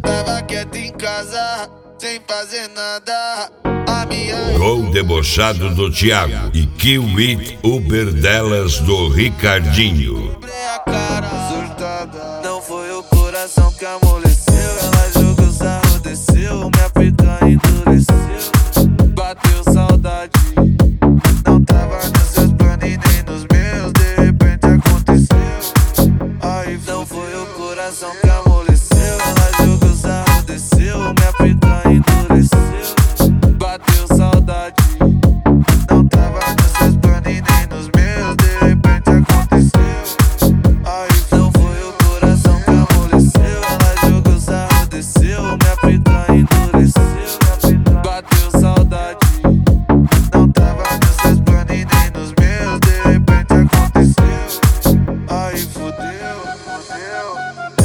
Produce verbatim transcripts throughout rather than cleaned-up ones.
tava quieto em casa, sem fazer nada. A minha Gol debochado do Thiago e Kill It Uber delas do Ricardinho. a cara surtada. Não foi o coração que amoleceu, ela jogou sarro, desceu, minha pica endureceu. Bateu saudade, não tava nos seus planos e nem nos meus, de repente aconteceu. Aí não foi o coração que amoleceu, ela jogou sarro, desceu, minha pica endureceu. Bateu saudade, não tava nos seus planos e nem nos meus, de repente aconteceu. Aí não foi o coração que amoleceu, ela jogou sarro, desceu, minha pica endureceu. Bateu saudade, não tava nos seus planos e nem nos meus, de repente aconteceu. Aí fudeu, fudeu.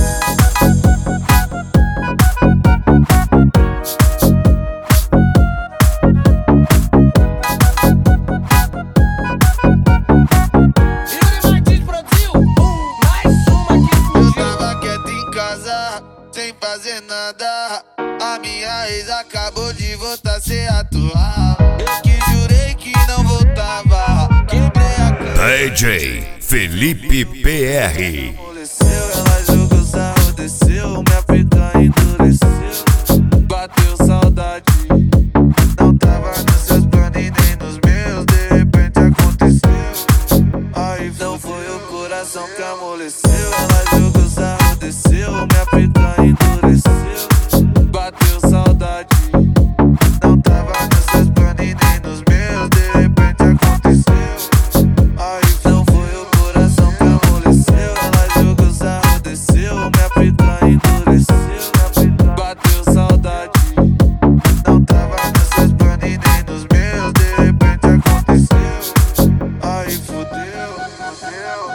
Sem fazer nada, a minha ex acabou de voltar a ser atual. Eu que jurei que não voltava, quebrei a cara. D J Felipe P R. Amoleceu, ela jogou sarro, desceu, minha pica endureceu. Bateu saudade, não tava nos seus planos e nem nos meus, de repente aconteceu. Aí não foi o coração que amoleceu, ela jogou sarro, desceu, minha pica endureceu. Bateu saudade, não tava nos seus planos e nem nos meus, de repente aconteceu. Aí não foi o coração que amoleceu, ela jogou sarro, desceu, minha pica endureceu. Bateu saudade, não tava nos seus planos e nem nos meus, de repente aconteceu. Aí fudeu, fudeu.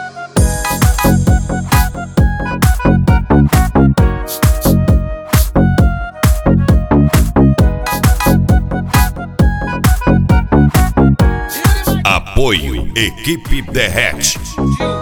Apoio Equipe Derrete.